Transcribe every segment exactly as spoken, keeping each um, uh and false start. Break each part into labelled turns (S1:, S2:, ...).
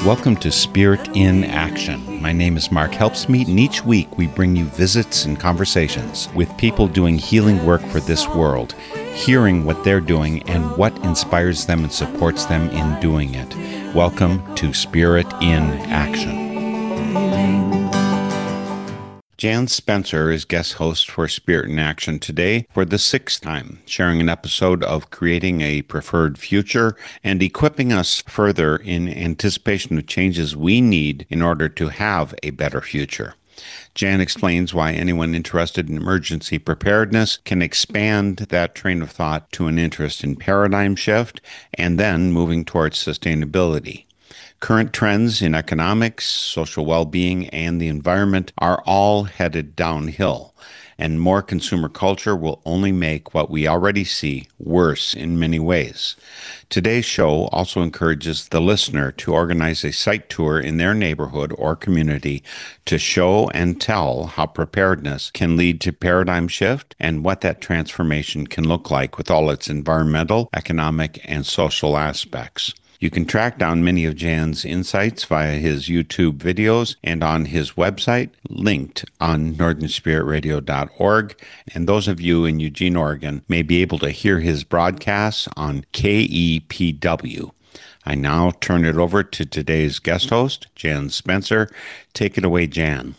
S1: Welcome to Spirit in Action. My name is Mark Helpsmeet, and each week we bring you visits and conversations with people doing healing work for this world, hearing what they're doing and what inspires them and supports them in doing it. Welcome to Spirit in Action. Jan Spencer is guest host for Spirit in Action today for the sixth time, sharing an episode of creating a preferred future and equipping us further in anticipation of changes we need in order to have a better future. Jan explains why anyone interested in emergency preparedness can expand that train of thought to an interest in paradigm shift and then moving towards sustainability. Current trends in economics, social well-being, and the environment are all headed downhill, and more consumer culture will only make what we already see worse in many ways. Today's show also encourages the listener to organize a site tour in their neighborhood or community to show and tell how preparedness can lead to paradigm shift and what that transformation can look like with all its environmental, economic, and social aspects. You can track down many of Jan's insights via his YouTube videos and on his website, linked on northern spirit radio dot org. And those of you in Eugene, Oregon, may be able to hear his broadcasts on K E P W. I now turn it over to today's guest host, Jan Spencer. Take it away, Jan.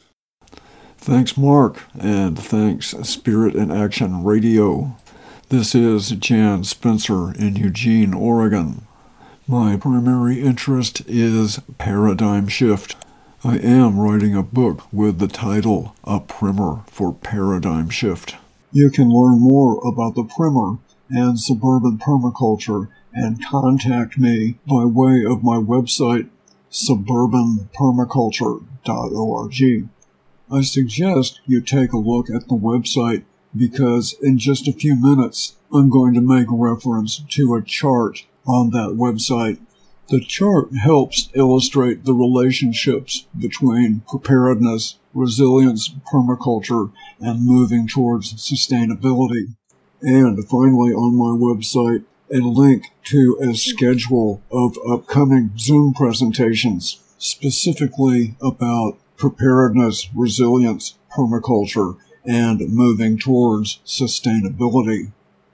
S2: Thanks, Mark, and thanks, Spirit in Action Radio. This is Jan Spencer in Eugene, Oregon. My primary interest is paradigm shift. I am writing a book with the title A Primer for Paradigm Shift. You can learn more about the primer and suburban permaculture and contact me by way of my website, suburban permaculture dot org. I suggest you take a look at the website because in just a few minutes I'm going to make reference to a chart on that website. The chart helps illustrate the relationships between preparedness, resilience, permaculture, and moving towards sustainability. And finally, on my website, a link to a schedule of upcoming Zoom presentations, specifically about preparedness, resilience, permaculture, and moving towards sustainability.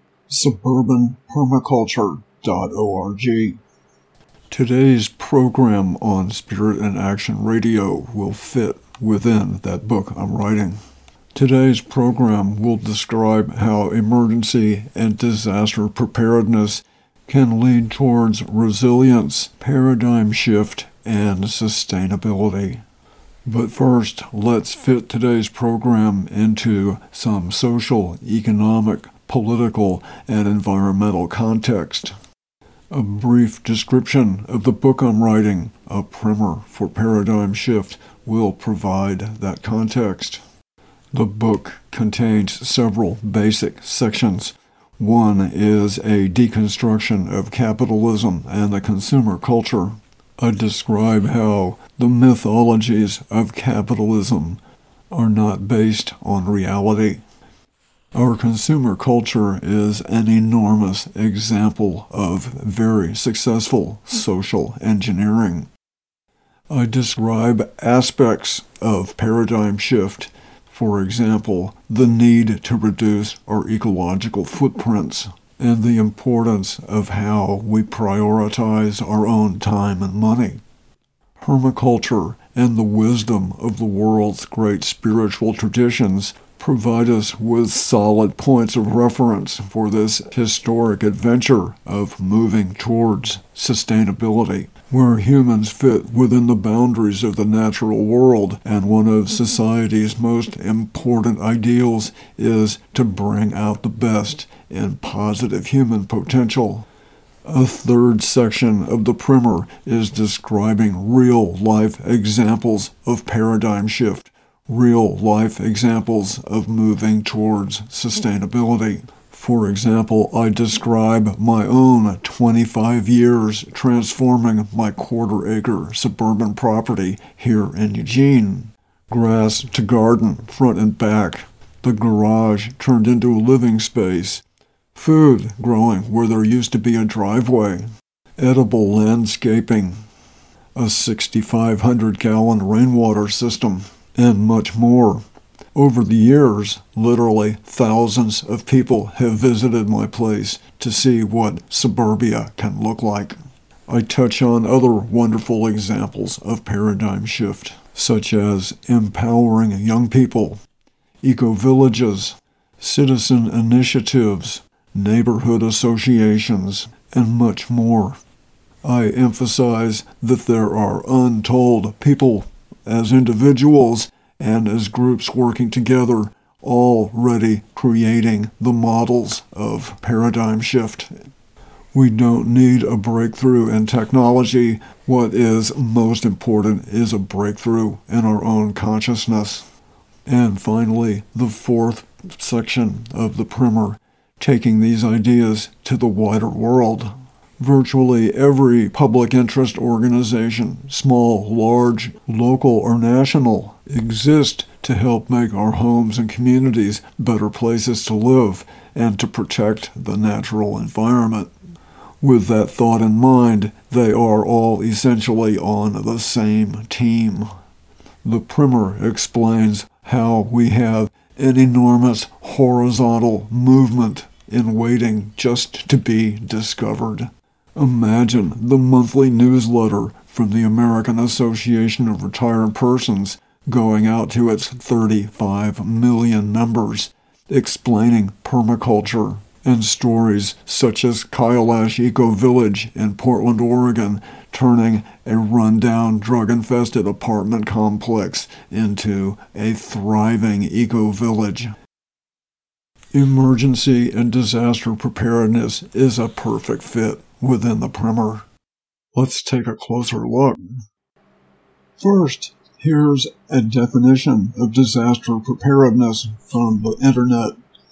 S2: suburban permaculture dot org. Today's program on Spirit in Action Radio will fit within that book I'm writing. Today's program will describe how emergency and disaster preparedness can lead towards resilience, paradigm shift, and sustainability. But first, let's fit today's program into some social, economic, political, and environmental context. A brief description of the book I'm writing, A Primer for Paradigm Shift, will provide that context. The book contains several basic sections. One is a deconstruction of capitalism and the consumer culture. I describe how the mythologies of capitalism are not based on reality. Our consumer culture is an enormous example of very successful social engineering. I describe aspects of paradigm shift, for example, the need to reduce our ecological footprints and the importance of how we prioritize our own time and money. Permaculture and the wisdom of the world's great spiritual traditions provide us with solid points of reference for this historic adventure of moving towards sustainability, where humans fit within the boundaries of the natural world, and one of society's most important ideals is to bring out the best in positive human potential. A third section of the primer is describing real-life examples of paradigm shift, real-life examples of moving towards sustainability. For example, I describe my own twenty-five years transforming my quarter-acre suburban property here in Eugene. Grass to garden, front and back. The garage turned into a living space. Food growing where there used to be a driveway. Edible landscaping. a sixty-five hundred gallon rainwater system, and much more. Over the years, literally thousands of people have visited my place to see what suburbia can look like. I touch on other wonderful examples of paradigm shift, such as empowering young people, eco-villages, citizen initiatives, neighborhood associations, and much more. I emphasize that there are untold people as individuals and as groups working together, already creating the models of paradigm shift. We don't need a breakthrough in technology. What is most important is a breakthrough in our own consciousness. And finally, the fourth section of the primer, taking these ideas to the wider world. Virtually every public interest organization, small, large, local, or national, exists to help make our homes and communities better places to live and to protect the natural environment. With that thought in mind, they are all essentially on the same team. The primer explains how we have an enormous horizontal movement in waiting just to be discovered. Imagine the monthly newsletter from the American Association of Retired Persons going out to its thirty-five million members, explaining permaculture and stories such as Kailash Eco Village in Portland, Oregon, turning a rundown, drug-infested apartment complex into a thriving eco-village. Emergency and disaster preparedness is a perfect fit within the primer. Let's take a closer look. First, here's a definition of disaster preparedness from the internet.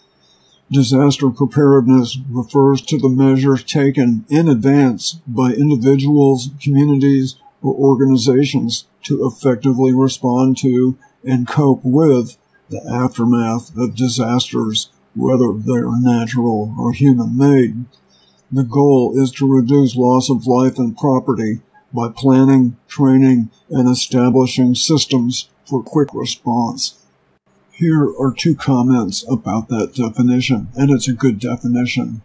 S2: Disaster preparedness refers to the measures taken in advance by individuals, communities, or organizations to effectively respond to and cope with the aftermath of disasters, whether they are natural or human-made. The goal is to reduce loss of life and property by planning, training, and establishing systems for quick response. Here are two comments about that definition, and it's a good definition.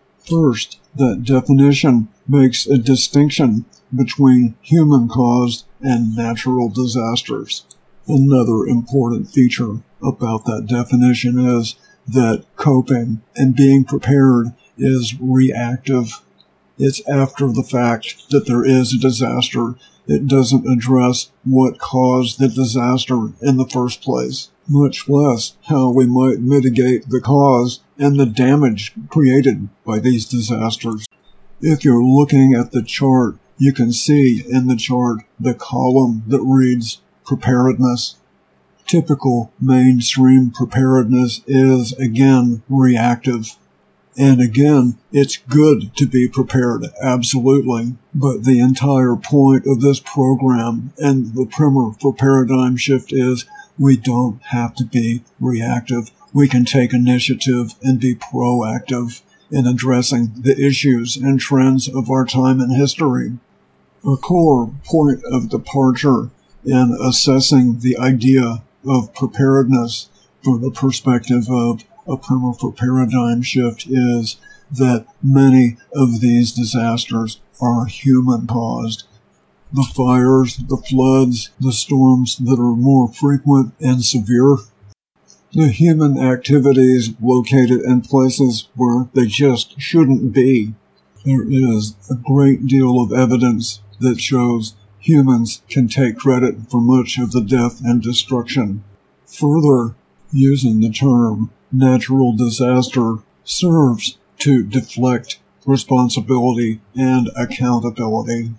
S2: First, that definition makes a distinction between human-caused and natural disasters. Another important feature about that definition is that coping and being prepared is reactive. It's after the fact that there is a disaster. It doesn't address what caused the disaster in the first place, much less how we might mitigate the cause and the damage created by these disasters. If you're looking at the chart, you can see in the chart the column that reads preparedness. Typical mainstream preparedness is, again, reactive. And again, it's good to be prepared, absolutely. But the entire point of this program and the primer for paradigm shift is we don't have to be reactive. We can take initiative and be proactive in addressing the issues and trends of our time in history. A core point of departure in assessing the idea of preparedness from the perspective of a primer for paradigm shift is that many of these disasters are human-caused. The fires, the floods, the storms that are more frequent and severe, the human activities located in places where they just shouldn't be. There is a great deal of evidence that shows humans can take credit for much of the death and destruction. Further, using the term natural disaster serves to deflect responsibility and accountability.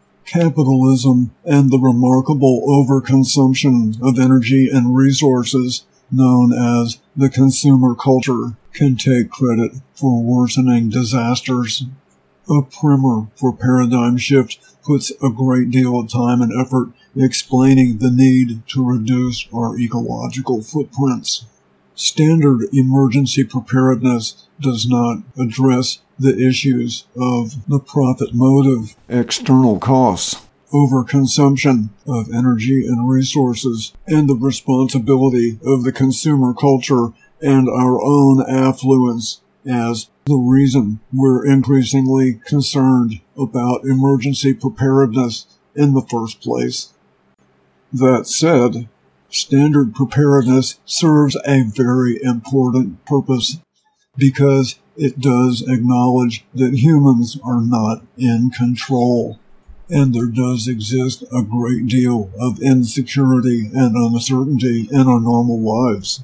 S2: Capitalism and the remarkable overconsumption of energy and resources known as the consumer culture can take credit for worsening disasters. A primer for paradigm shift puts a great deal of time and effort explaining the need to reduce our ecological footprints. Standard emergency preparedness does not address the issues of the profit motive, external costs, overconsumption of energy and resources, and the responsibility of the consumer culture and our own affluence as the reason we're increasingly concerned about emergency preparedness in the first place. That said, standard preparedness serves a very important purpose because it does acknowledge that humans are not in control, and there does exist a great deal of insecurity and uncertainty in our normal lives.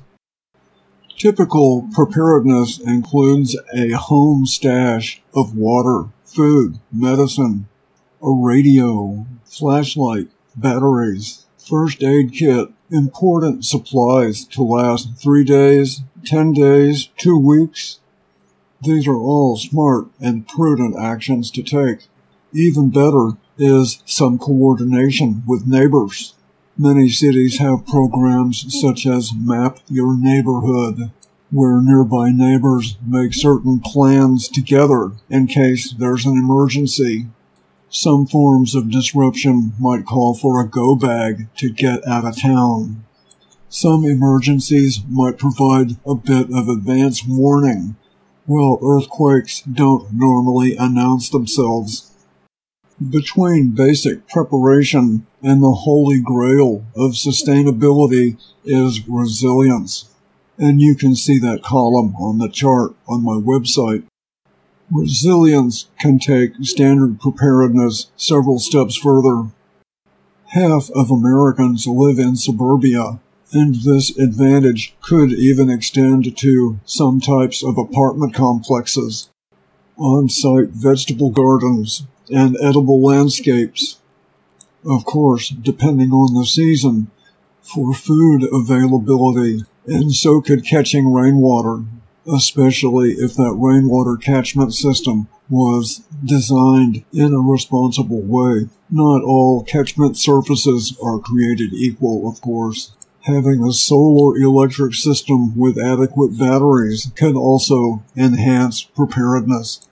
S2: Typical preparedness includes a home stash of water, food, medicine, a radio, flashlight, batteries, first aid kit, important supplies to last three days, ten days, two weeks. These are all smart and prudent actions to take. Even better is some coordination with neighbors. Many cities have programs such as Map Your Neighborhood, where nearby neighbors make certain plans together in case there's an emergency. Some forms of disruption might call for a go bag to get out of town. Some emergencies might provide a bit of advance warning, while earthquakes don't normally announce themselves. Between basic preparation and the holy grail of sustainability is resilience, and you can see that column on the chart on my website. Resilience can take standard preparedness several steps further. Half of Americans live in suburbia, and this advantage could even extend to some types of apartment complexes, on-site vegetable gardens, and edible landscapes. Of course, depending on the season, for food availability, and so could catching rainwater, especially if that rainwater catchment system was designed in a responsible way. Not all catchment surfaces are created equal, of course. Having a solar electric system with adequate batteries can also enhance preparedness.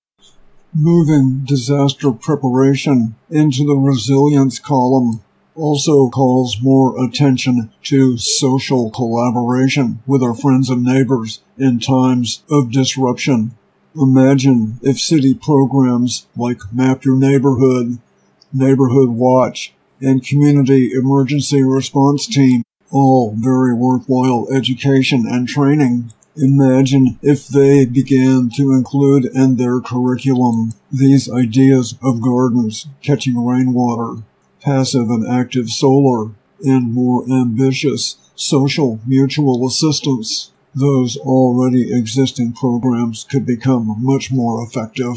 S2: Moving disaster preparation into the resilience column also calls more attention to social collaboration with our friends and neighbors in times of disruption. Imagine if city programs like Map Your Neighborhood, Neighborhood Watch, and Community Emergency Response Team, all very worthwhile education and training. Imagine if they began to include in their curriculum these ideas of gardens, catching rainwater, passive and active solar, and more ambitious social mutual assistance. Those already existing programs could become much more effective.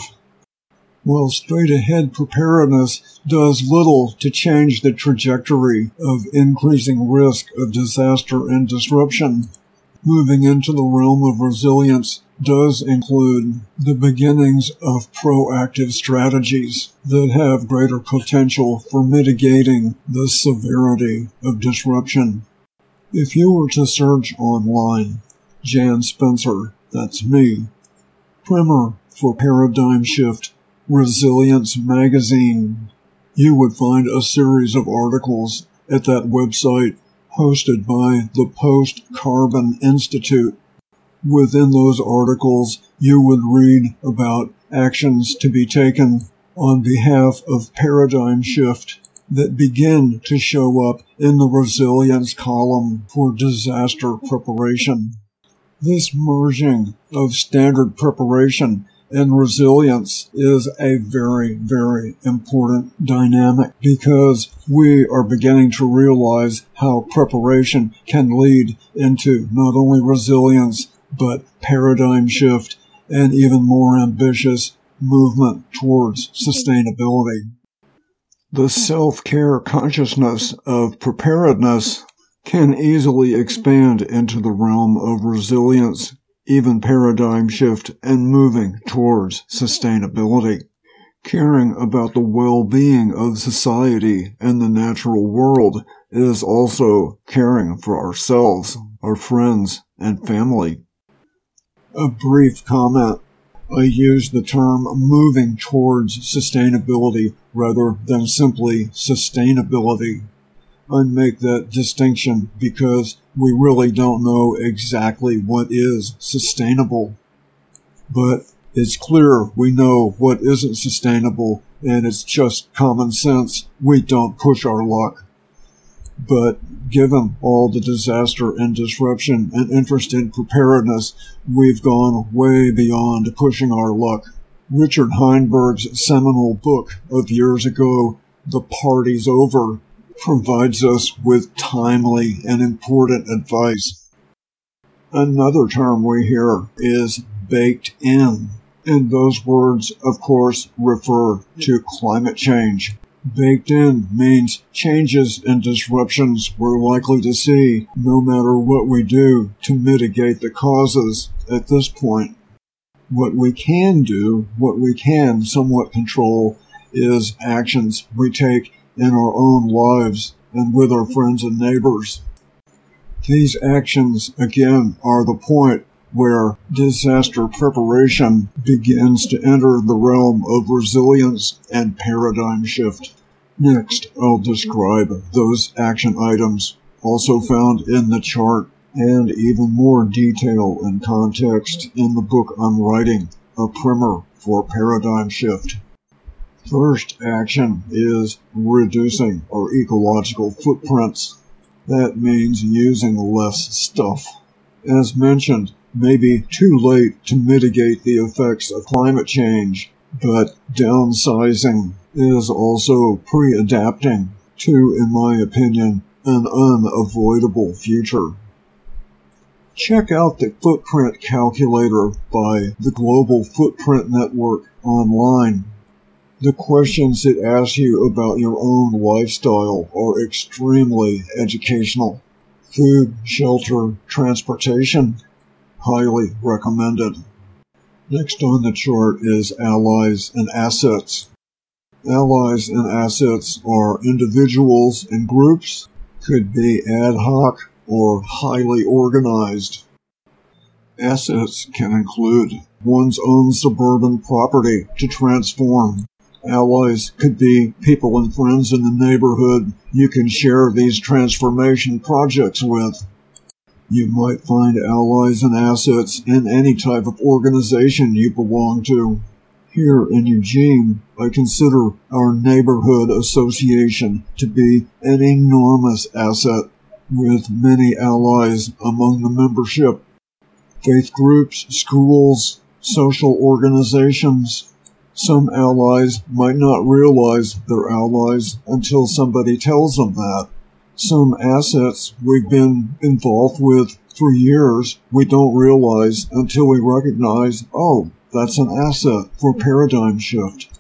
S2: While straight-ahead preparedness does little to change the trajectory of increasing risk of disaster and disruption, moving into the realm of resilience does include the beginnings of proactive strategies that have greater potential for mitigating the severity of disruption. If you were to search online, Jan Spencer, that's me, primer for Paradigm Shift Resilience Magazine, you would find a series of articles at that website hosted by the Post-Carbon Institute. Within those articles, you would read about actions to be taken on behalf of paradigm shift that begin to show up in the resilience column for disaster preparation. This merging of standard preparation and resilience is a very, very important dynamic because we are beginning to realize how preparation can lead into not only resilience, but paradigm shift and even more ambitious movement towards sustainability. The self-care consciousness of preparedness can easily expand into the realm of resilience, even paradigm shift, and moving towards sustainability. Caring about the well-being of society and the natural world is also caring for ourselves, our friends, and family. A brief comment. I use the term moving towards sustainability rather than simply sustainability. I make that distinction because we really don't know exactly what is sustainable. But it's clear we know what isn't sustainable, and it's just common sense. We don't push our luck. But given all the disaster and disruption and interest in preparedness, we've gone way beyond pushing our luck. Richard Heinberg's seminal book of years ago, The Party's Over, provides us with timely and important advice. Another term we hear is baked in, and those words, of course, refer to climate change. Baked in means changes and disruptions we're likely to see no matter what we do to mitigate the causes at this point. What we can do, what we can somewhat control, is actions we take in our own lives and with our friends and neighbors. These actions, again, are the point where disaster preparation begins to enter the realm of resilience and paradigm shift. Next, I'll describe those action items, also found in the chart, and even more detail and context in the book I'm writing, A Primer for Paradigm Shift. First action is reducing our ecological footprints. That means using less stuff. As mentioned, maybe too late to mitigate the effects of climate change, but downsizing is also pre-adapting to, in my opinion, an unavoidable future. Check out the footprint calculator by the Global Footprint Network online. The questions it asks you about your own lifestyle are extremely educational. Food, shelter, transportation, highly recommended. Next on the chart is allies and assets. Allies and assets are individuals and groups, could be ad hoc or highly organized. Assets can include one's own suburban property to transform. Allies could be people and friends in the neighborhood you can share these transformation projects with. You might find allies and assets in any type of organization you belong to. Here in Eugene, I consider our neighborhood association to be an enormous asset, with many allies among the membership. Faith groups, schools, social organizations. Some allies might not realize they're allies until somebody tells them that. Some assets we've been involved with for years we don't realize until we recognize, oh, that's an asset for paradigm shift.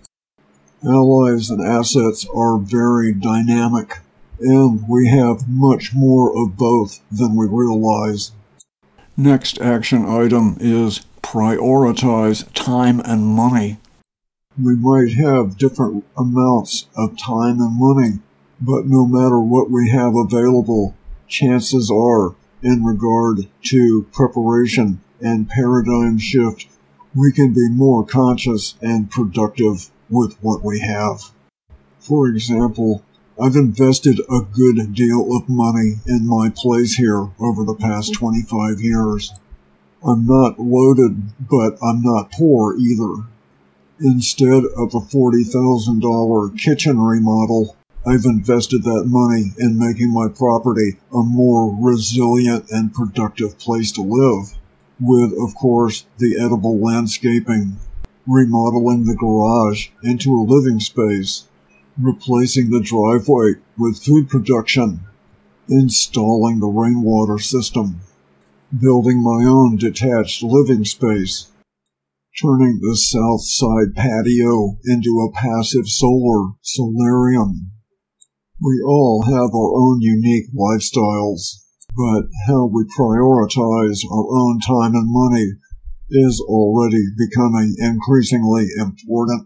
S2: Allies and assets are very dynamic, and we have much more of both than we realize. Next action item is prioritize time and money. We might have different amounts of time and money, but no matter what we have available, chances are, in regard to preparation and paradigm shift, we can be more conscious and productive with what we have. For example, I've invested a good deal of money in my place here over the past twenty-five years. I'm not loaded, but I'm not poor either. Instead of a forty thousand dollars kitchen remodel, I've invested that money in making my property a more resilient and productive place to live, with, of course, the edible landscaping, remodeling the garage into a living space, replacing the driveway with food production, installing the rainwater system, building my own detached living space, turning the south side patio into a passive solar solarium. We all have our own unique lifestyles, but how we prioritize our own time and money is already becoming increasingly important.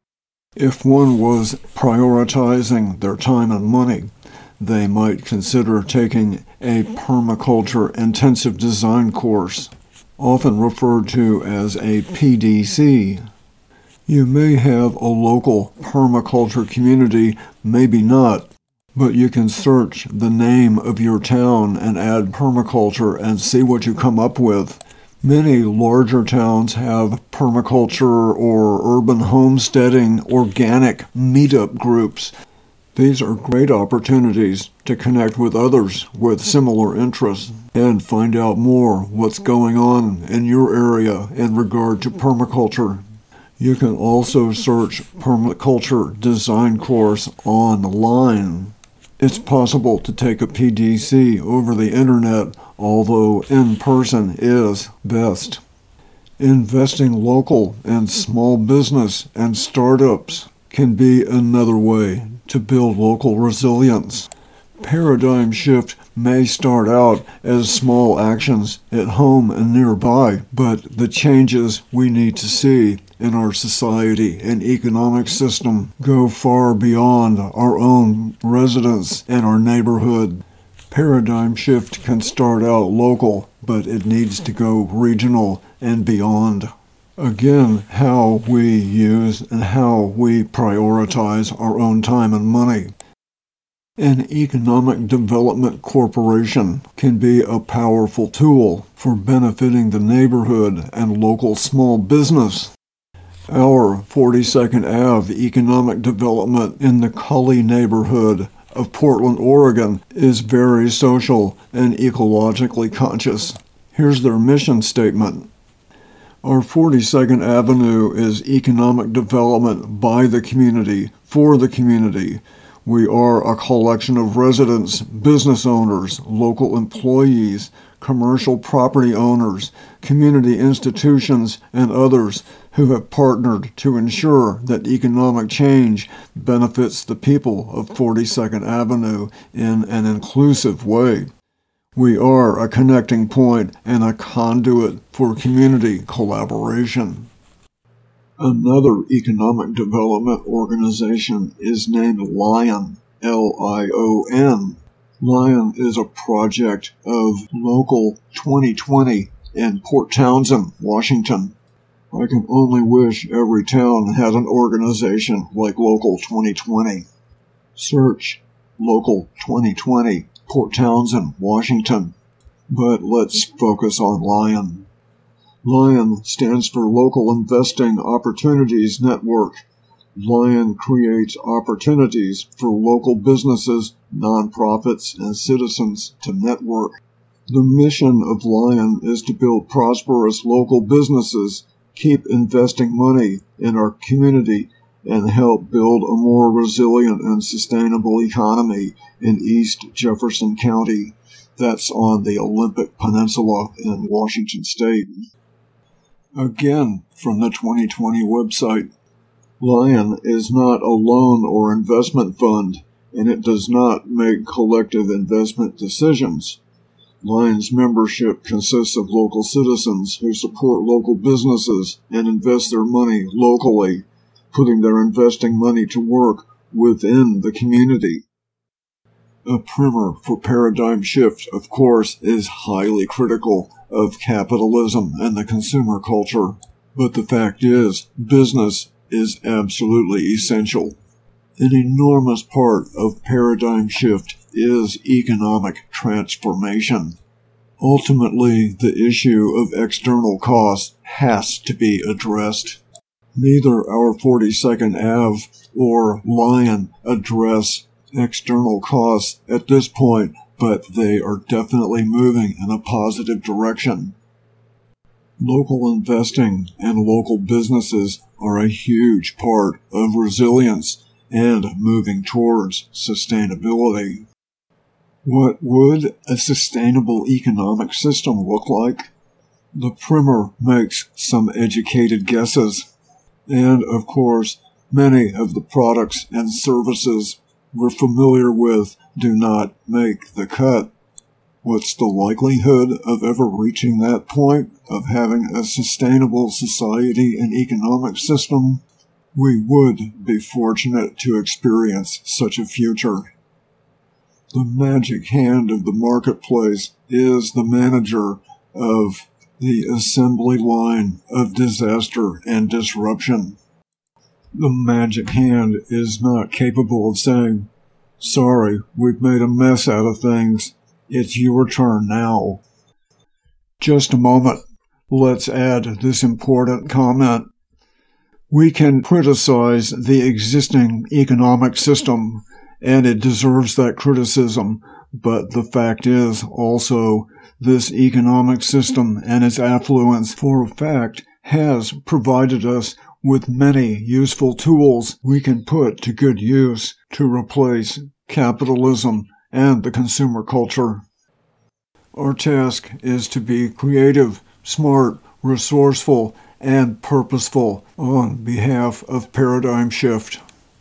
S2: If one was prioritizing their time and money, they might consider taking a permaculture intensive design course. often referred to as a P D C. You may have a local permaculture community, maybe not, but you can search the name of your town and add permaculture and see what you come up with. Many larger towns have permaculture or urban homesteading organic meetup groups. These are great opportunities to connect with others with similar interests and find out more what's going on in your area in regard to permaculture. You can also search permaculture design course online. It's possible to take a P D C over the internet, although in person is best. Investing local and small business and startups can be another way to build local resilience. Paradigm shift may start out as small actions at home and nearby, but the changes we need to see in our society and economic system go far beyond our own residence and our neighborhood. Paradigm shift can start out local, but it needs to go regional and beyond. Again, how we use and how we prioritize our own time and money. An economic development corporation can be a powerful tool for benefiting the neighborhood and local small business. Our forty-second Avenue economic development in the Cully neighborhood of Portland, Oregon is very social and ecologically conscious. Here's their mission statement. Our forty-second Avenue is economic development by the community, for the community. We are a collection of residents, business owners, local employees, commercial property owners, community institutions, and others who have partnered to ensure that economic change benefits the people of forty-second Avenue in an inclusive way. We are a connecting point and a conduit for community collaboration. Another economic development organization is named LION, L I O N. LION is a project of Local twenty twenty in Port Townsend, Washington. I can only wish every town had an organization like Local twenty twenty. Search Local twenty twenty, Port Townsend, Washington. But let's focus on LION. LION stands for Local Investing Opportunities Network. LION creates opportunities for local businesses, nonprofits, and citizens to network. The mission of LION is to build prosperous local businesses, keep investing money in our community, and help build a more resilient and sustainable economy in East Jefferson County. That's on the Olympic Peninsula in Washington State. Again, from the twenty twenty website, LION is not a loan or investment fund, and it does not make collective investment decisions. LION's membership consists of local citizens who support local businesses and invest their money locally, putting their investing money to work within the community. A primer for paradigm shift, of course, is highly critical of capitalism and the consumer culture, but the fact is, business is absolutely essential. An enormous part of paradigm shift is economic transformation. Ultimately, the issue of external costs has to be addressed. Neither our forty-second Avenue or LION address external costs at this point, but they are definitely moving in a positive direction. Local investing and local businesses are a huge part of resilience and moving towards sustainability. What would a sustainable economic system look like? The primer makes some educated guesses, and of course, many of the products and services we're familiar with do not make the cut. What's the likelihood of ever reaching that point of having a sustainable society and economic system? We would be fortunate to experience such a future. The magic hand of the marketplace is the manager of the assembly line of disaster and disruption. The magic hand is not capable of saying, "Sorry, we've made a mess out of things. It's your turn now." Just a moment. Let's add this important comment. We can criticize the existing economic system, and it deserves that criticism, but the fact is also this economic system and its affluence for a fact has provided us with many useful tools we can put to good use to replace capitalism and the consumer culture. Our task is to be creative, smart, resourceful, and purposeful on behalf of paradigm shift.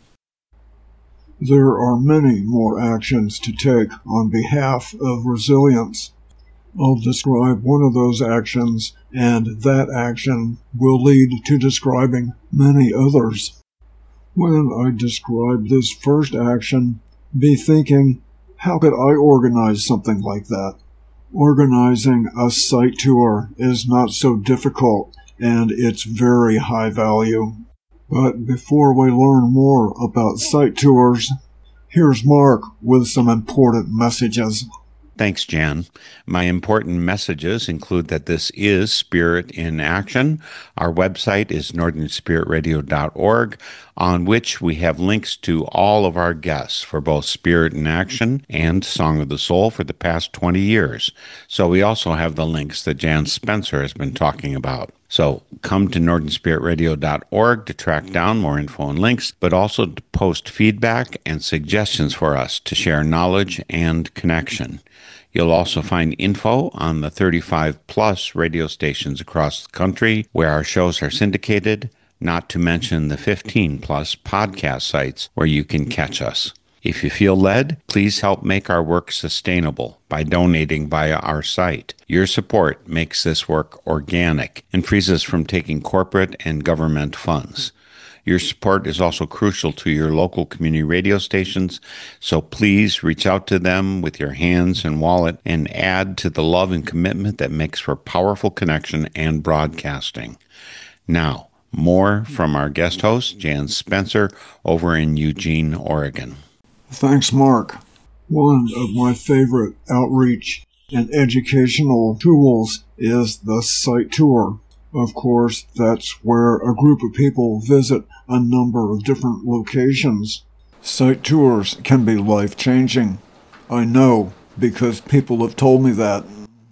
S2: There are many more actions to take on behalf of resilience. I'll describe one of those actions, and that action will lead to describing many others. When I describe this first action, be thinking, how could I organize something like that? Organizing a site tour is not so difficult, and it's very high value. But before we learn more about site tours, here's Mark with some important messages.
S1: Thanks, Jan. My important messages include that this is Spirit in Action. Our website is northern spirit radio dot org, on which we have links to all of our guests for both Spirit in Action and Song of the Soul for the past twenty years. So we also have the links that Jan Spencer has been talking about. So come to northern spirit radio dot org to track down more info and links, but also to post feedback and suggestions for us to share knowledge and connection. You'll also find info on the thirty-five plus radio stations across the country where our shows are syndicated, not to mention the fifteen plus podcast sites where you can catch us. If you feel led, please help make our work sustainable by donating via our site. Your support makes this work organic and frees us from taking corporate and government funds. Your support is also crucial to your local community radio stations, so please reach out to them with your hands and wallet and add to the love and commitment that makes for powerful connection and broadcasting. Now, more from our guest host, Jan Spencer, over in Eugene, Oregon.
S2: Thanks, Mark. One of my favorite outreach and educational tools is the site tour. Of course, that's where a group of people visit a number of different locations. Site tours can be life-changing. I know, because people have told me that.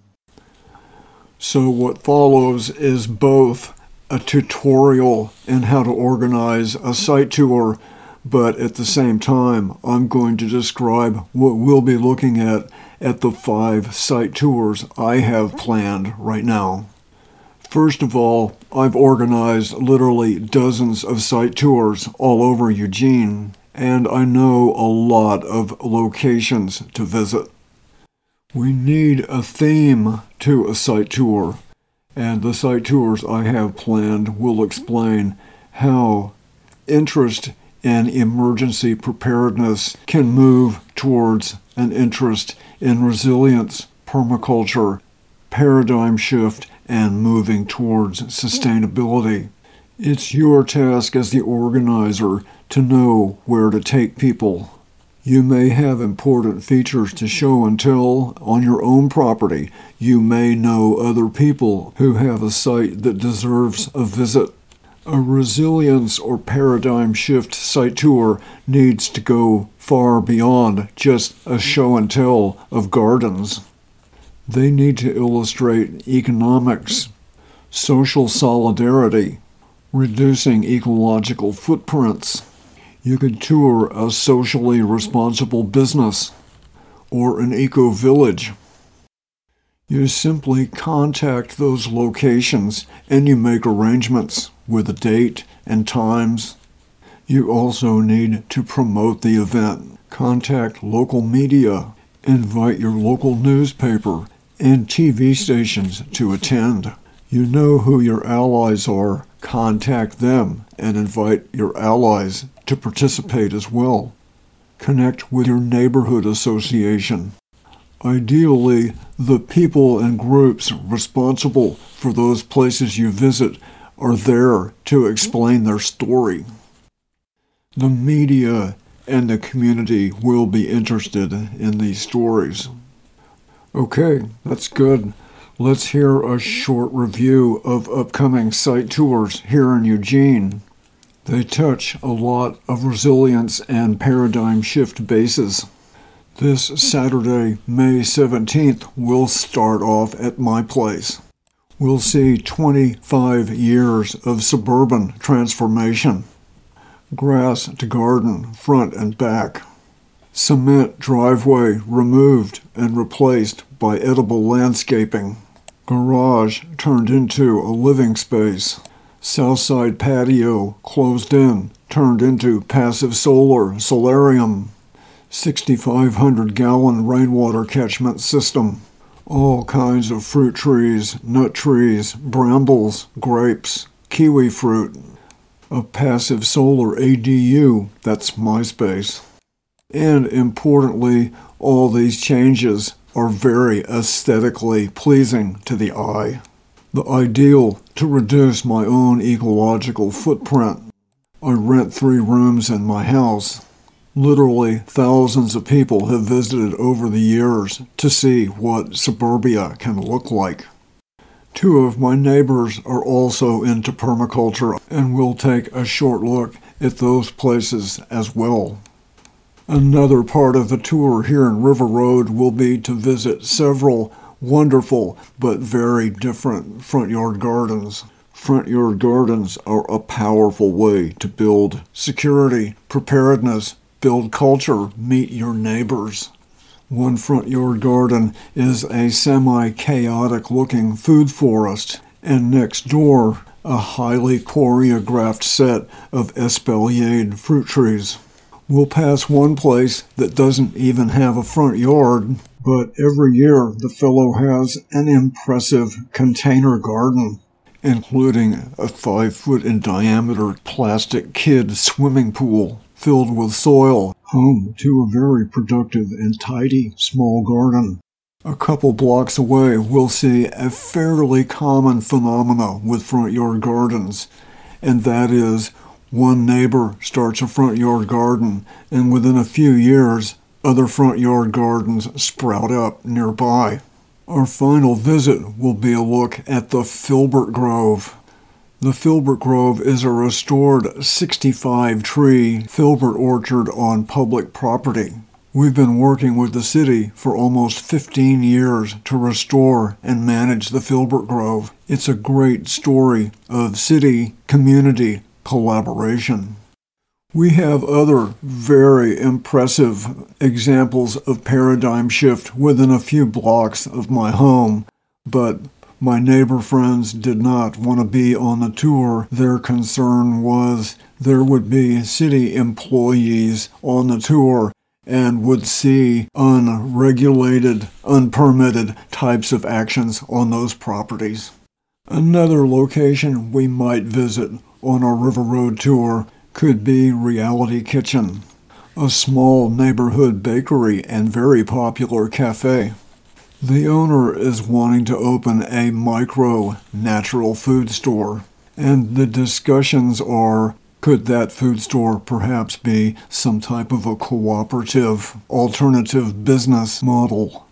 S2: So what follows is both a tutorial in how to organize a site tour, but at the same time, I'm going to describe what we'll be looking at at the five site tours I have planned right now. First of all, I've organized literally dozens of site tours all over Eugene, and I know a lot of locations to visit. We need a theme to a site tour, and the site tours I have planned will explain how interest in emergency preparedness can move towards an interest in resilience, permaculture, paradigm shift, and moving towards sustainability. It's your task as the organizer to know where to take people. You may have important features to show and tell on your own property. You may know other people who have a site that deserves a visit. A resilience or paradigm shift site tour needs to go far beyond just a show and tell of gardens. They need to illustrate economics, social solidarity, reducing ecological footprints. You could tour a socially responsible business or an eco-village. You simply contact those locations and you make arrangements with a date and times. You also need to promote the event. Contact local media, invite your local newspaper and T V stations to attend. You know who your allies are. Contact them and invite your allies to participate as well. Connect with your neighborhood association. Ideally, the people and groups responsible for those places you visit are there to explain their story. The media and the community will be interested in these stories. Okay, that's good. Let's hear a short review of upcoming site tours here in Eugene. They touch a lot of resilience and paradigm shift bases. This Saturday, May seventeenth, we'll start off at my place. We'll see twenty-five years of suburban transformation. Grass to garden, front and back. Cement driveway removed and replaced by edible landscaping. Garage turned into a living space. Southside patio closed in, turned into passive solar solarium. sixty-five hundred gallon rainwater catchment system. All kinds of fruit trees, nut trees, brambles, grapes, kiwi fruit. A passive solar A D U, that's my space. And importantly, all these changes are very aesthetically pleasing to the eye. The ideal to reduce my own ecological footprint. I rent three rooms in my house. Literally thousands of people have visited over the years to see what suburbia can look like. Two of my neighbors are also into permaculture, and we'll take a short look at those places as well. Another part of the tour here in River Road will be to visit several wonderful but very different front yard gardens. Front yard gardens are a powerful way to build security, preparedness, build culture, meet your neighbors. One front yard garden is a semi-chaotic looking food forest, and next door, a highly choreographed set of espaliered fruit trees. We'll pass one place that doesn't even have a front yard, but every year the fellow has an impressive container garden, including a five foot in diameter plastic kid swimming pool filled with soil, home to a very productive and tidy small garden. A couple blocks away, we'll see a fairly common phenomena with front yard gardens, and that is one neighbor starts a front yard garden, and within a few years, other front yard gardens sprout up nearby. Our final visit will be a look at the Filbert Grove. The Filbert Grove is a restored sixty-five tree filbert orchard on public property. We've been working with the city for almost fifteen years to restore and manage the Filbert Grove. It's a great story of city-community collaboration. We have other very impressive examples of paradigm shift within a few blocks of my home, but my neighbor friends did not want to be on the tour. Their concern was there would be city employees on the tour and would see unregulated, unpermitted types of actions on those properties. Another location we might visit on our River Road tour could be Reality Kitchen, a small neighborhood bakery and very popular cafe. The owner is wanting to open a micro natural food store, and the discussions are, could that food store perhaps be some type of a cooperative, alternative business model?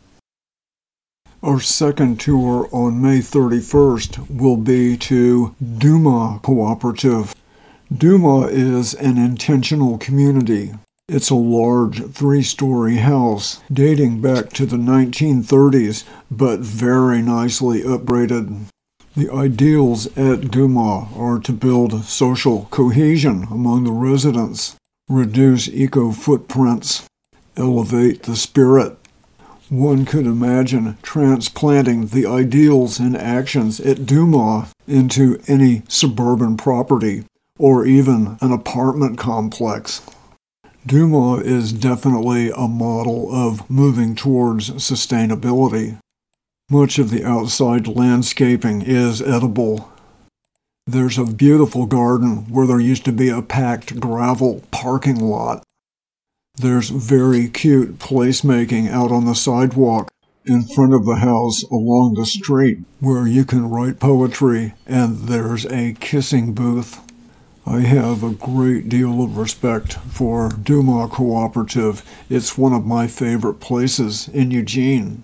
S2: Our second tour on May thirty-first will be to Duma Cooperative. Duma is an intentional community. It's a large three-story house dating back to the nineteen thirties, but very nicely upgraded. The ideals at Duma are to build social cohesion among the residents, reduce eco-footprints, elevate the spirit. One could imagine transplanting the ideals and actions at Duma into any suburban property, or even an apartment complex. Duma is definitely a model of moving towards sustainability. Much of the outside landscaping is edible. There's a beautiful garden where there used to be a packed gravel parking lot. There's very cute placemaking out on the sidewalk in front of the house along the street where you can write poetry, and there's a kissing booth. I have a great deal of respect for Duma Cooperative. It's one of my favorite places in Eugene.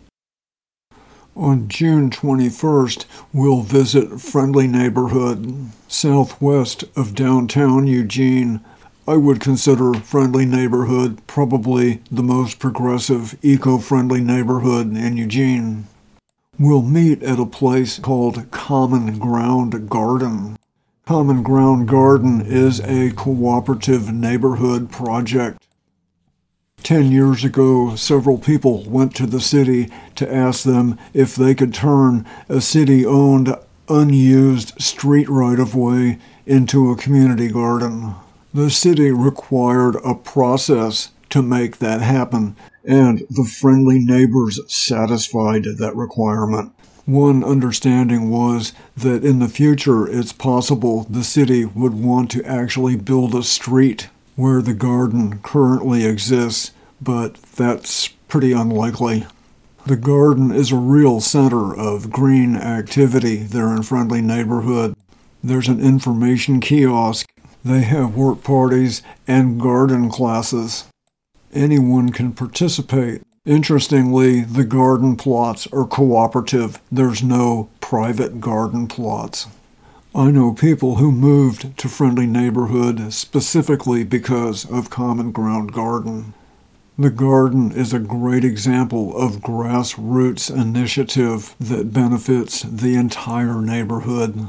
S2: On June twenty-first, we'll visit Friendly Neighborhood, southwest of downtown Eugene. I would consider Friendly Neighborhood probably the most progressive, eco-friendly neighborhood in Eugene. We'll meet at a place called Common Ground Garden. Common Ground Garden is a cooperative neighborhood project. Ten years ago, several people went to the city to ask them if they could turn a city-owned, unused street right-of-way into a community garden. The city required a process to make that happen, and the friendly neighbors satisfied that requirement. One understanding was that in the future it's possible the city would want to actually build a street where the garden currently exists, but that's pretty unlikely. The garden is a real center of green activity there in Friendly Neighborhood. There's an information kiosk. They have work parties and garden classes. Anyone can participate. Interestingly, the garden plots are cooperative. There's no private garden plots. I know people who moved to Friendly Neighborhood specifically because of Common Ground Garden. The garden is a great example of grassroots initiative that benefits the entire neighborhood.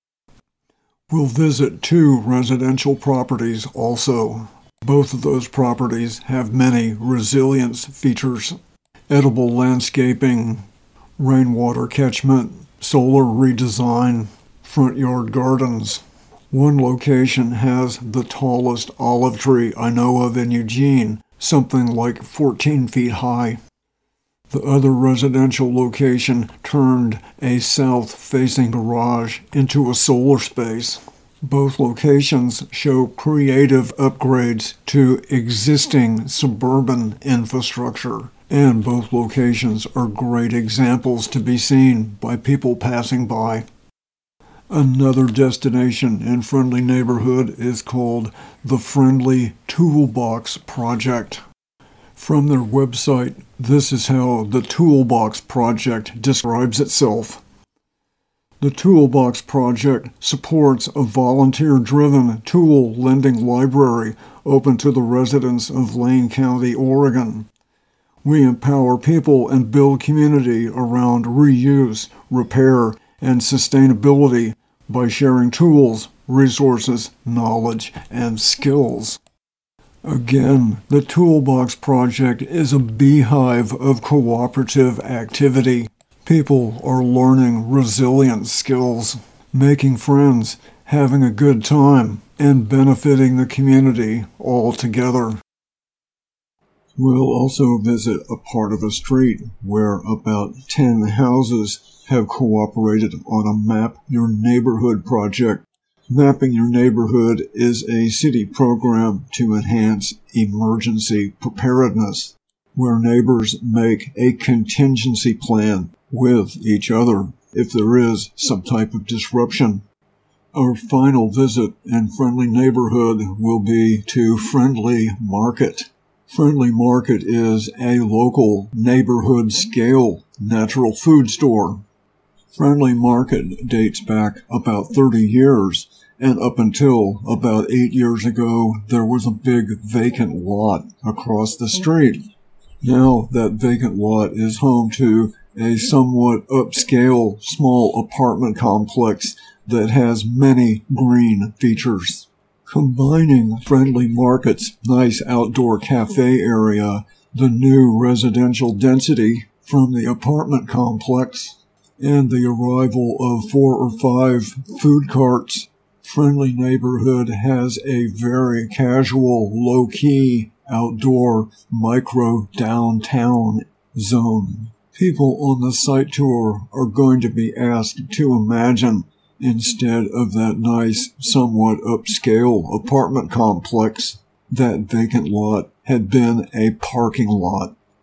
S2: We'll visit two residential properties also. Both of those properties have many resilience features: edible landscaping, rainwater catchment, solar redesign, front yard gardens. One location has the tallest olive tree I know of in Eugene, something like fourteen feet high. The other residential location turned a south-facing garage into a solar space. Both locations show creative upgrades to existing suburban infrastructure, and both locations are great examples to be seen by people passing by. Another destination in Friendly Neighborhood is called the Friendly Toolbox Project. From their website, this is how the Toolbox Project describes itself. The Toolbox Project supports a volunteer-driven tool lending library open to the residents of Lane County, Oregon. We empower people and build community around reuse, repair, and sustainability by sharing tools, resources, knowledge, and skills. Again, the Toolbox Project is a beehive of cooperative activity. People are learning resilience skills, making friends, having a good time, and benefiting the community all together. We'll also visit a part of a street where about ten houses have cooperated on a Map Your Neighborhood project. Mapping Your Neighborhood is a city program to enhance emergency preparedness, where neighbors make a contingency plan with each other if there is some type of disruption. Our final visit in Friendly Neighborhood will be to Friendly Market. Friendly Market is a local neighborhood scale natural food store. Friendly Market dates back about thirty years, and up until about eight years ago, there was a big vacant lot across the street. Now that vacant lot is home to a somewhat upscale small apartment complex that has many green features. Combining Friendly Market's nice outdoor cafe area, the new residential density from the apartment complex, and the arrival of four or five food carts, Friendly Neighborhood has a very casual, low-key, outdoor, micro-downtown zone. People on the site tour are going to be asked to imagine, instead of that nice, somewhat upscale apartment complex, that vacant lot had been a parking lot.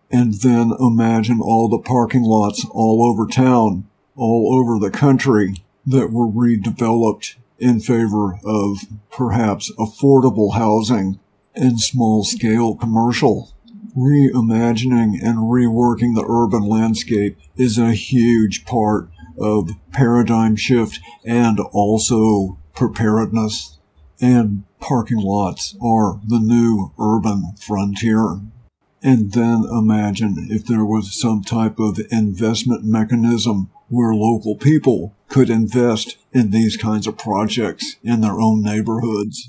S2: And then imagine all the parking lots all over town, all over the country, that were redeveloped in favor of perhaps affordable housing and small-scale commercial. Reimagining and reworking the urban landscape is a huge part of paradigm shift and also preparedness. And parking lots are the new urban frontier. And then imagine if there was some type of investment mechanism where local people could invest in these kinds of projects in their own neighborhoods.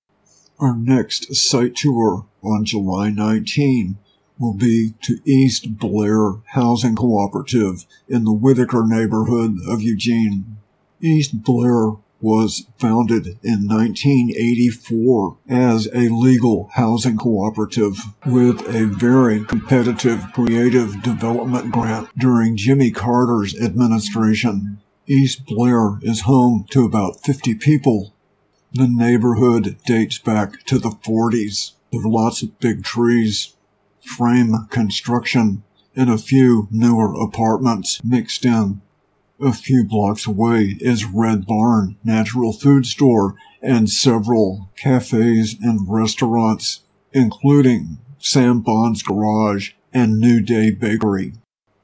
S2: Our next site tour on July nineteenth will be to East Blair Housing Cooperative in the Whitaker neighborhood of Eugene. East Blair was founded in nineteen eighty-four as a legal housing cooperative with a very competitive creative development grant during Jimmy Carter's administration. East Blair is home to about fifty people. The neighborhood dates back to the forties. There are lots of big trees, frame construction, and a few newer apartments mixed in. A few blocks away is Red Barn Natural Food Store and several cafes and restaurants, including Sam Bond's Garage and New Day Bakery.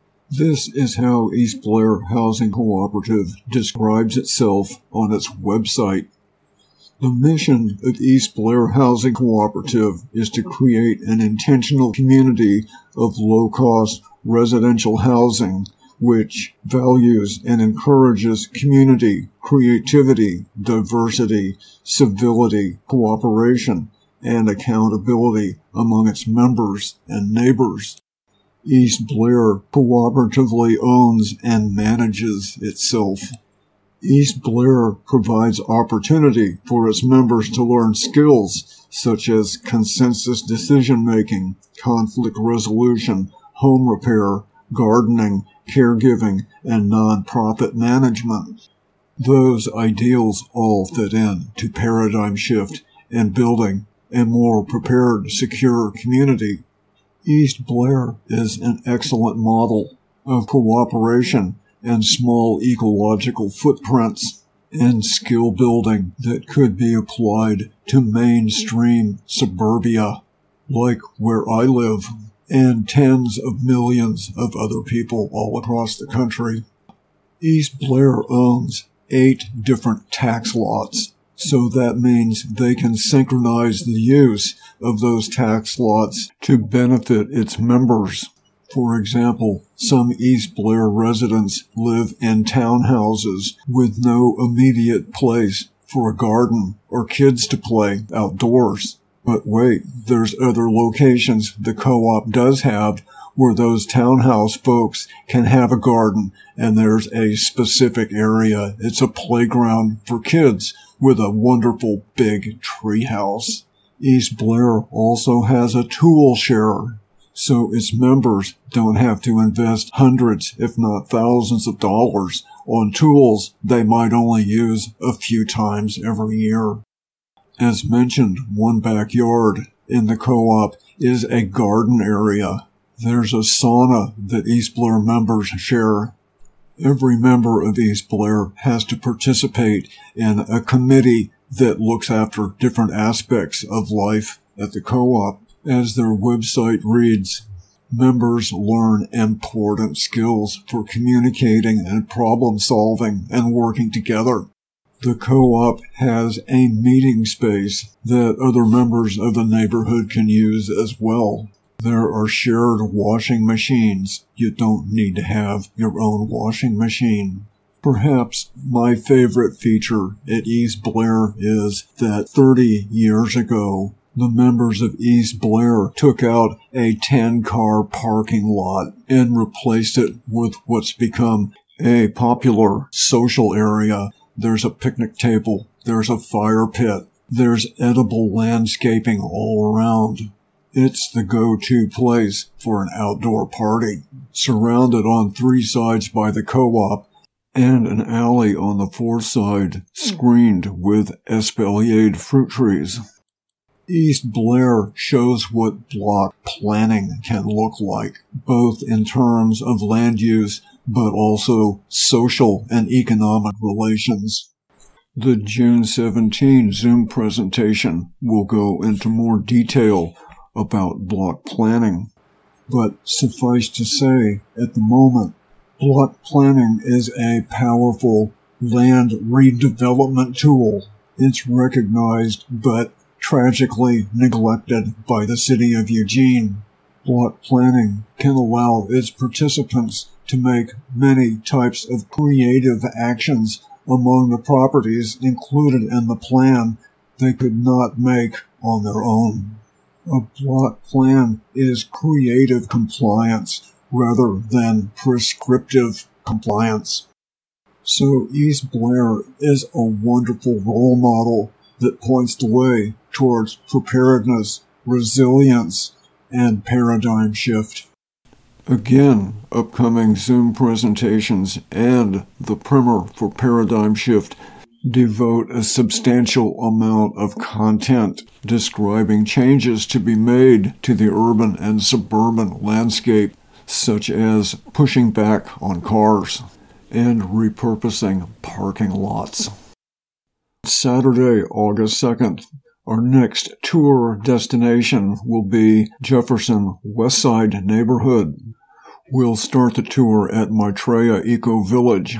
S2: This is how East Blair Housing Cooperative describes itself on its website. The mission of East Blair Housing Cooperative is to create an intentional community of low-cost residential housing which values and encourages community, creativity, diversity, civility, cooperation, and accountability among its members and neighbors. East Blair cooperatively owns and manages itself. East Blair provides opportunity for its members to learn skills such as consensus decision-making, conflict resolution, home repair, gardening, caregiving, and nonprofit management. Those ideals all fit in to paradigm shift and building a more prepared, secure community. East Blair is an excellent model of cooperation and small ecological footprints and skill building that could be applied to mainstream suburbia, like where I live, and tens of millions of other people all across the country. East Blair owns eight different tax lots, so that means they can synchronize the use of those tax lots to benefit its members. For example, some East Blair residents live in townhouses with no immediate place for a garden or kids to play outdoors. But wait, there's other locations the co-op does have where those townhouse folks can have a garden, and there's a specific area. It's a playground for kids with a wonderful big treehouse. East Blair also has a tool share, so its members don't have to invest hundreds, if not thousands of dollars on tools they might only use a few times every year. As mentioned, one backyard in the co-op is a garden area. There's a sauna that East Blair members share. Every member of East Blair has to participate in a committee that looks after different aspects of life at the co-op. As their website reads, members learn important skills for communicating and problem solving and working together. The co-op has a meeting space that other members of the neighborhood can use as well. There are shared washing machines. You don't need to have your own washing machine. Perhaps my favorite feature at East Blair is that thirty years ago, the members of East Blair took out a ten-car parking lot and replaced it with what's become a popular social area. There's a picnic table, there's a fire pit, there's edible landscaping all around. It's the go-to place for an outdoor party, surrounded on three sides by the co-op, and an alley on the fourth side screened with espaliered fruit trees. East Blair shows what block planning can look like, both in terms of land use, but also social and economic relations. The June seventeenth Zoom presentation will go into more detail about block planning. But suffice to say, at the moment, block planning is a powerful land redevelopment tool. It's recognized but tragically neglected by the city of Eugene. Block planning can allow its participants to make many types of creative actions among the properties included in the plan they could not make on their own. A block plan is creative compliance rather than prescriptive compliance. So East Blair is a wonderful role model that points the way towards preparedness, resilience, and paradigm shift. Again, upcoming Zoom presentations and the primer for Paradigm Shift devote a substantial amount of content describing changes to be made to the urban and suburban landscape, such as pushing back on cars and repurposing parking lots. Saturday, August second, our next tour destination will be Jefferson Westside neighborhood. We'll start the tour at Maitreya Eco Village.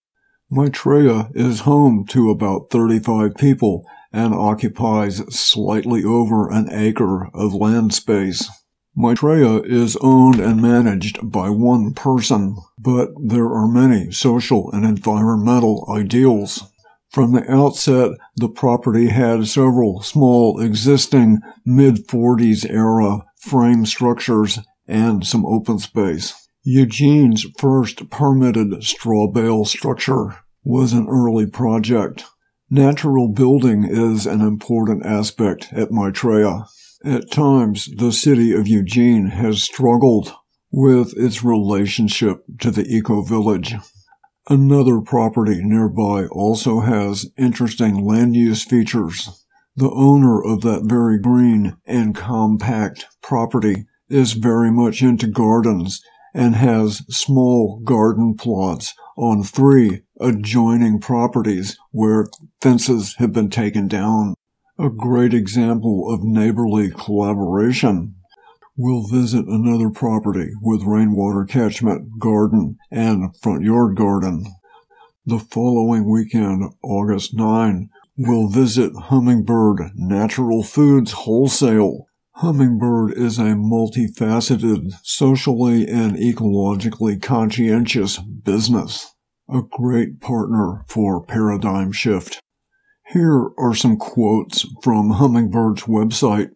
S2: Maitreya is home to about thirty-five people and occupies slightly over an acre of land space. Maitreya is owned and managed by one person, but there are many social and environmental ideals. From the outset, the property had several small existing mid forties era frame structures and some open space. Eugene's first permitted straw bale structure was an early project. Natural building is an important aspect at Maitreya. At times, the city of Eugene has struggled with its relationship to the eco-village. Another property nearby also has interesting land use features. The owner of that very green and compact property is very much into gardens and has small garden plots on three adjoining properties where fences have been taken down. A great example of neighborly collaboration. We'll visit another property with rainwater catchment, garden, and front yard garden. The following weekend, August ninth, we'll visit Hummingbird Natural Foods Wholesale. Hummingbird is a multifaceted, socially and ecologically conscientious business, a great partner for Paradigm Shift. Here are some quotes from Hummingbird's website.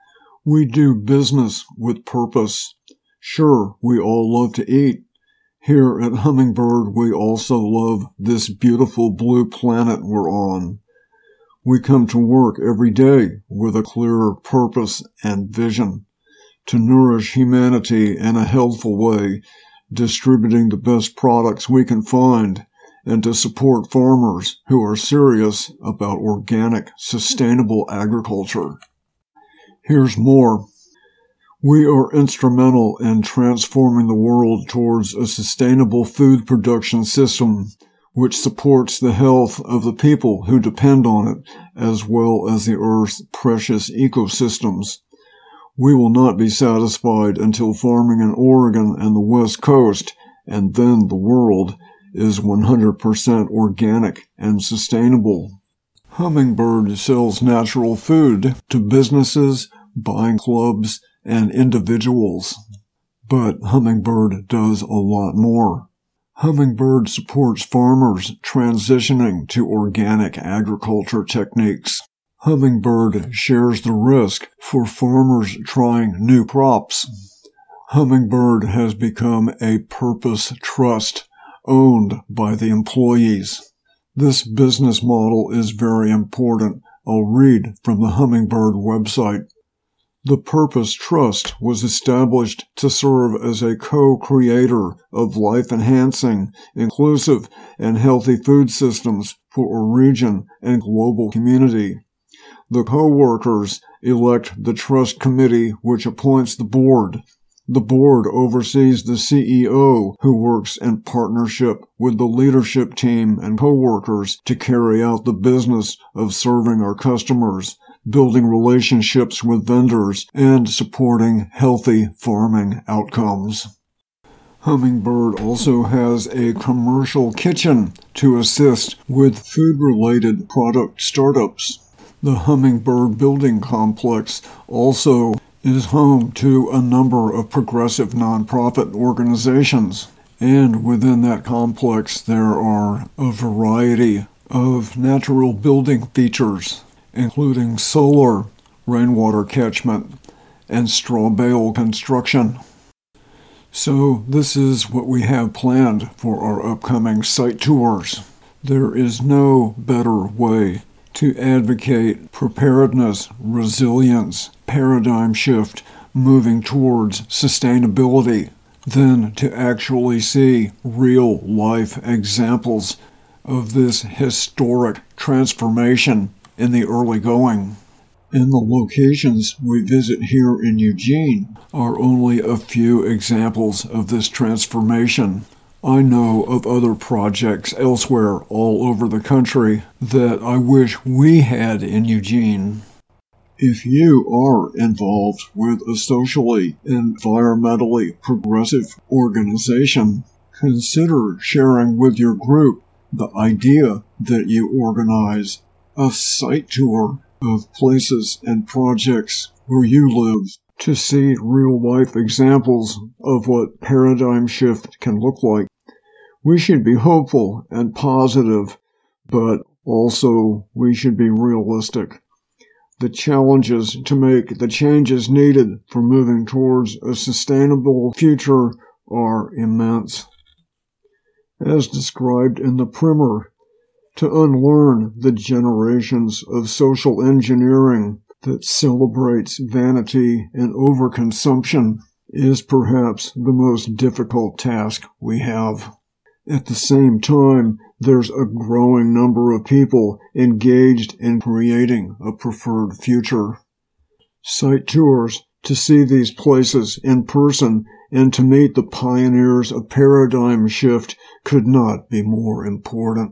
S2: We do business with purpose. Sure, we all love to eat. Here at Hummingbird, we also love this beautiful blue planet we're on. We come to work every day with a clearer purpose and vision to nourish humanity in a healthful way, distributing the best products we can find, and to support farmers who are serious about organic, sustainable agriculture. Here's more. We are instrumental in transforming the world towards a sustainable food production system which supports the health of the people who depend on it, as well as the Earth's precious ecosystems. We will not be satisfied until farming in Oregon and the West Coast, and then the world, is one hundred percent organic and sustainable. Hummingbird sells natural food to businesses, buying clubs, and individuals. But Hummingbird does a lot more. Hummingbird supports farmers transitioning to organic agriculture techniques. Hummingbird shares the risk for farmers trying new crops. Hummingbird has become a purpose trust owned by the employees. This business model is very important. I'll read from the Hummingbird website. The Purpose Trust was established to serve as a co-creator of life-enhancing, inclusive, and healthy food systems for a region and global community. The co-workers elect the trust committee, which appoints the board. The board oversees the C E O, who works in partnership with the leadership team and co-workers to carry out the business of serving our customers, building relationships with vendors, and supporting healthy farming outcomes. Hummingbird also has a commercial kitchen to assist with food-related product startups. The Hummingbird Building Complex also is home to a number of progressive nonprofit organizations, and within that complex there are a variety of natural building features, including solar, rainwater catchment, and straw bale construction. So this is what we have planned for our upcoming site tours. There is no better way to advocate preparedness, resilience, paradigm shift, moving towards sustainability, than to actually see real-life examples of this historic transformation in the early going. And the locations we visit here in Eugene are only a few examples of this transformation. I know of other projects elsewhere all over the country that I wish we had in Eugene. If you are involved with a socially, environmentally progressive organization, consider sharing with your group the idea that you organize a site tour of places and projects where you live to see real-life examples of what paradigm shift can look like. We should be hopeful and positive, but also we should be realistic. The challenges to make the changes needed for moving towards a sustainable future are immense. As described in the primer, to unlearn the generations of social engineering that celebrates vanity and overconsumption is perhaps the most difficult task we have. At the same time, there's a growing number of people engaged in creating a preferred future. Site tours to see these places in person and to meet the pioneers of paradigm shift could not be more important.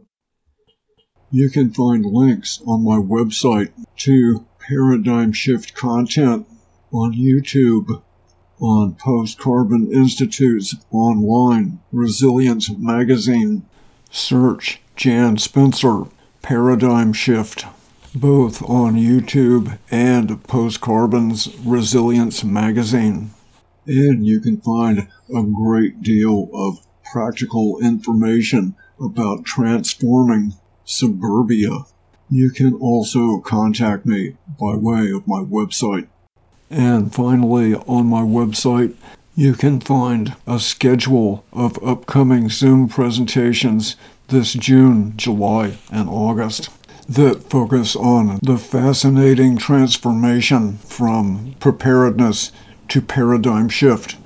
S2: You can find links on my website to Paradigm Shift content on YouTube, on Post-Carbon Institute's online Resilience magazine. Search Jan Spencer, Paradigm Shift, both on YouTube and Post-Carbon's Resilience magazine. And you can find a great deal of practical information about transforming suburbia. You can also contact me by way of my website. And finally, on my website, you can find a schedule of upcoming Zoom presentations this June, July, and August that focus on the fascinating transformation from preparedness to paradigm shift.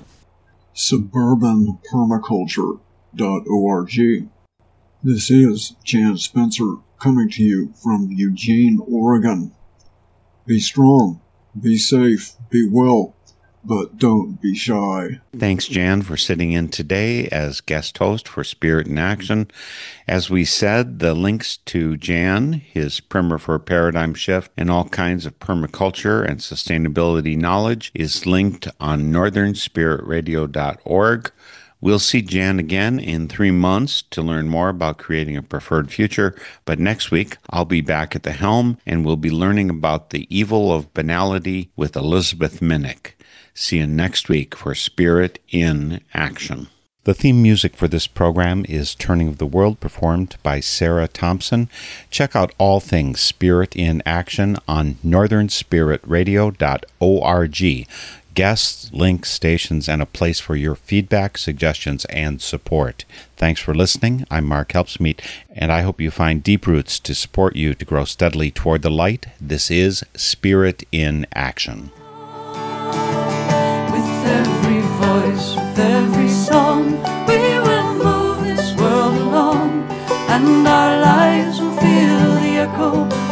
S2: suburban permaculture dot org. This is Jan Spencer coming to you from Eugene, Oregon. Be strong, be safe, be well, but don't be shy.
S1: Thanks, Jan, for sitting in today as guest host for Spirit in Action. As we said, the links to Jan, his primer for Paradigm Shift, and all kinds of permaculture and sustainability knowledge is linked on northern spirit radio dot org. We'll see Jan again in three months to learn more about creating a preferred future. But next week, I'll be back at the helm, and we'll be learning about the evil of banality with Elizabeth Minnick. See you next week for Spirit in Action. The theme music for this program is Turning of the World, performed by Sarah Thompson. Check out all things Spirit in Action on northern spirit radio dot org. Guests, links, stations, and a place for your feedback, suggestions, and support. Thanks for listening. I'm Mark Helpsmeet, and I hope you find deep roots to support you to grow steadily toward the light. This is Spirit in Action.
S3: With every voice, with every song, we will move this world along, and our lives will feel the echo